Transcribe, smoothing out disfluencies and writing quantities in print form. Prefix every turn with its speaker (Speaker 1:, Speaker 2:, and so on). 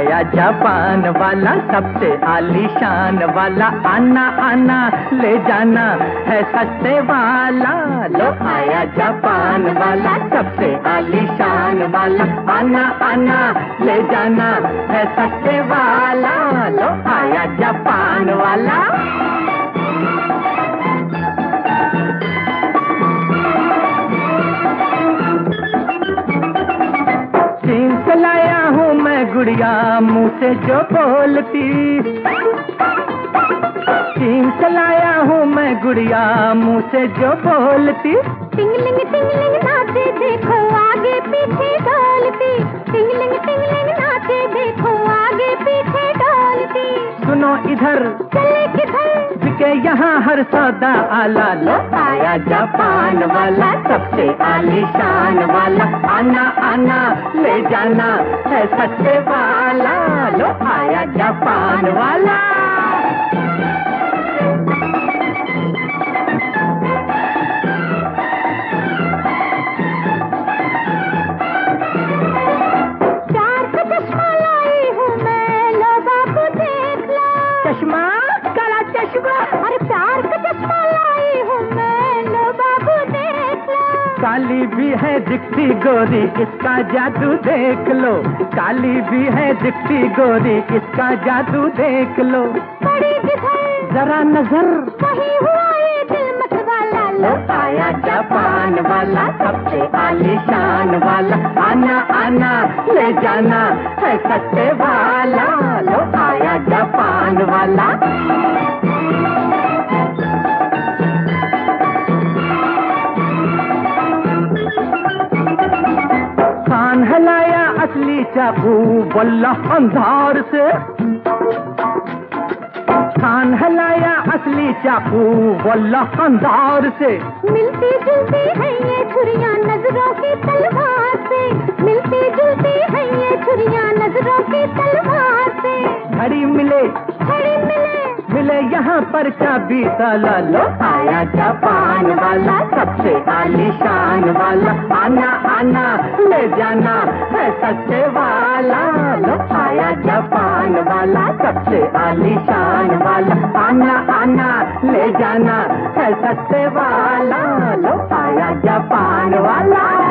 Speaker 1: आया जापान वाला सबसे आलीशान वाला, आना आना ले जाना है सस्ते वाला। लो आया जापान वाला सबसे आलीशान वाला, आना आना ले जाना है सस्ते वाला। लो आया जापान वाला। चीन से लाया हूँ मैं गुड़िया मुँह से जो बोलती, चीन से लाया हूँ मैं गुड़िया मुँह से जो बोलती।
Speaker 2: टिंगलिंग नाचे देखो आगे पीछे डोलती, टिंगलिंग नाचे देखो आगे पीछे डोलती।
Speaker 1: सुनो इधर
Speaker 2: चले किधर
Speaker 1: बिके यहाँ हर सौदा आला। लो आया जापान वाला सबसे आलीशान वाला, आना आना ले जाना है सस्ते वाला। लो आया जापान वाला।
Speaker 2: प्यार का चश्मा लाई हूँ मैं, लो बाबू देख लो।
Speaker 1: चश्मा काला चश्मा,
Speaker 2: अरे प्यार का चश्मा लाई हूँ मैं, लो बाबू देख लो।
Speaker 1: काली भी है दिखती गोरी इसका जादू देख लो, काली भी है दिखती गोरी इसका जादू देख लो।
Speaker 2: पड़ी किधर
Speaker 1: जरा नजर
Speaker 2: वही हुआ ये दिल मत वाला।
Speaker 1: लो आया जापान वाला सबसे आलीशान वाला, आना आना ले जाना है सस्ते वाला। लो आया जापान वाला। कान हिलाया असली चाकू वल्लाह अंधार से, कान हिलाया असली चाकू वल्लाह अंधार से।
Speaker 2: मिलती जुलती है ये छुरियां नजरों की तलवार से, मिलती जुलती है ये छुरियां नजरों की तलवार से।
Speaker 1: घड़ी मिले
Speaker 2: घड़ी मिले
Speaker 1: मिले यहाँ पर चाबी ताला। लो आया जापान वाला सबसे आलीशान वाला, आना आना ले जाना है सस्ते वाला। लो आया जापान वाला सबसे आलीशान वाला, आना आना ले जाना है सस्ते वाला। लो आया जापान वाला।